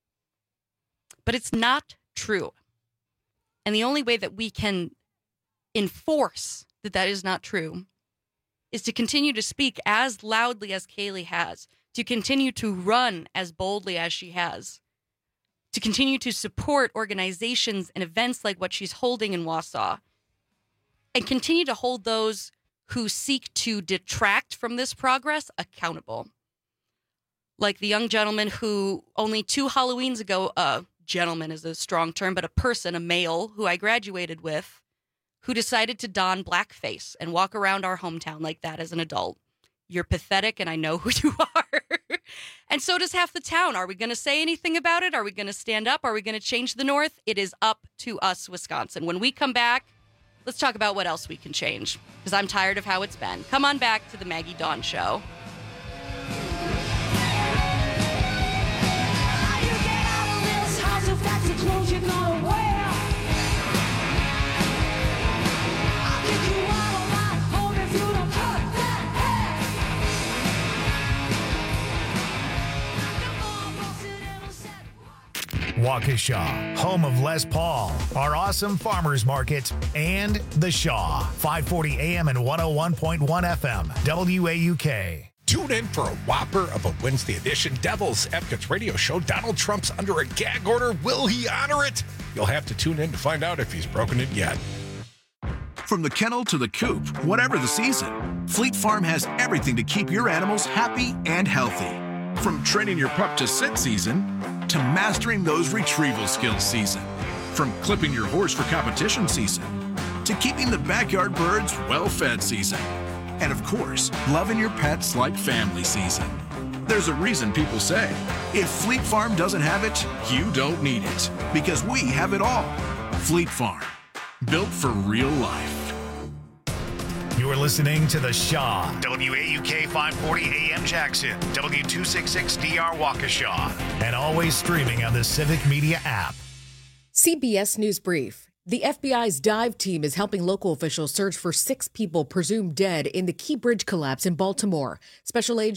But it's not true. And the only way that we can enforce that that is not true is to continue to speak as loudly as Kaylee has, to continue to run as boldly as she has, to continue to support organizations and events like what she's holding in Wausau, and continue to hold those who seek to detract from this progress accountable. Like the young gentleman who only two Halloweens ago, uh, gentleman is a strong term, but a person, a male who I graduated with, who decided to don blackface and walk around our hometown like that as an adult. You're pathetic, and I know who you are. And so does half the town. Are we going to say anything about it? Are we going to stand up? Are we going to change the North? It is up to us, Wisconsin. When we come back, let's talk about what else we can change, because I'm tired of how it's been. Come on back to the Maggie Dawn Show. Waukesha, home of Les Paul, our awesome farmers market, and The Shaw, five forty A M and one oh one point one F M, W A U K. Tune in for a whopper of a Wednesday edition Devil's Advocates radio show. Donald Trump's under a gag order. Will he honor it? You'll have to tune in to find out if he's broken it yet. From the kennel to the coop, whatever the season, Fleet Farm has everything to keep your animals happy and healthy. From training your pup to sit season to mastering those retrieval skills season. From clipping your horse for competition season to keeping the backyard birds well-fed season. And of course, loving your pets like family season. There's a reason people say, if Fleet Farm doesn't have it, you don't need it. Because we have it all. Fleet Farm, built for real life. You're listening to The Shaw. W A U K five forty A M Jackson. W two sixty-six D R Waukesha. And always streaming on the Civic Media app. C B S News Brief. The F B I's dive team is helping local officials search for six people presumed dead in the Key Bridge collapse in Baltimore. Special Agent